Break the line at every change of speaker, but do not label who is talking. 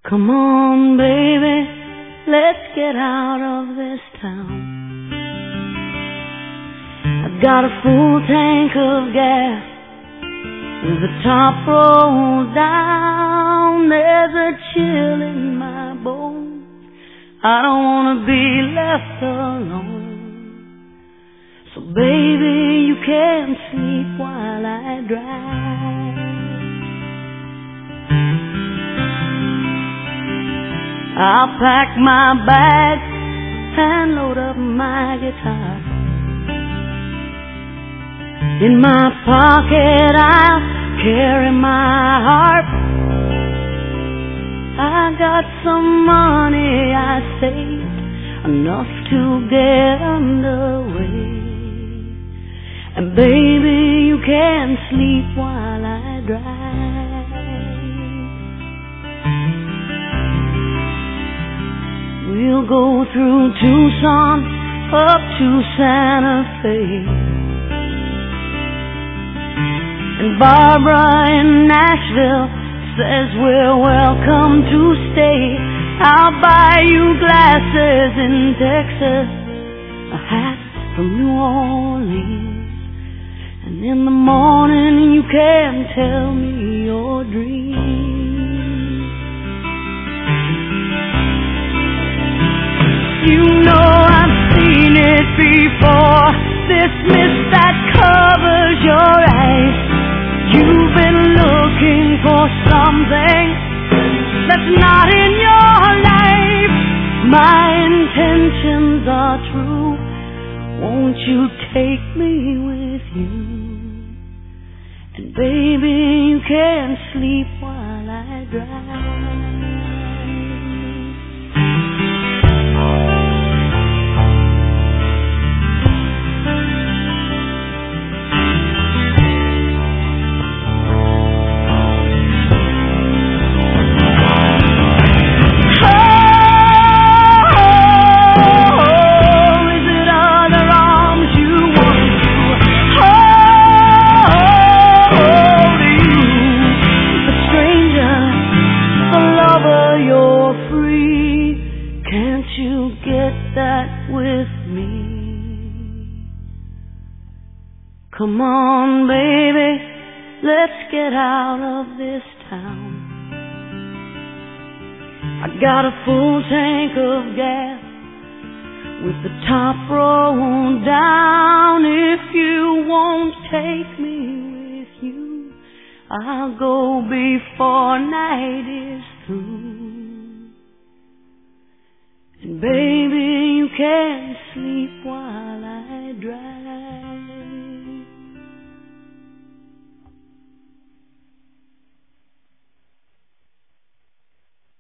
Come on, baby, let's get out of this town. I've got a full tank of gas with the top rolled down. There's a chill in my bones. I don't want to be left alone. So baby, you can sleep while I drive. I'll pack my bags and load up my guitar. In my pocket I'll carry my harp. I got some money I saved, enough to get underway. And baby, you can sleep while I drive. We'll go through Tucson up to Santa Fe, and Barbara in Nashville says we're welcome to stay. I'll buy you glasses in Texas, a hat from New Orleans, and in the morning you can tell me your dreams. You know I've seen it before, this mist that covers your eyes. You've been looking for something that's not in your life. My intentions are true. Won't you take me with you? And baby, you can sleep while I drive. Come on, baby, let's get out of this town. I got a full tank of gas with the top rolled down. If you won't take me with you, I'll go before night is through. And baby, you can sleep while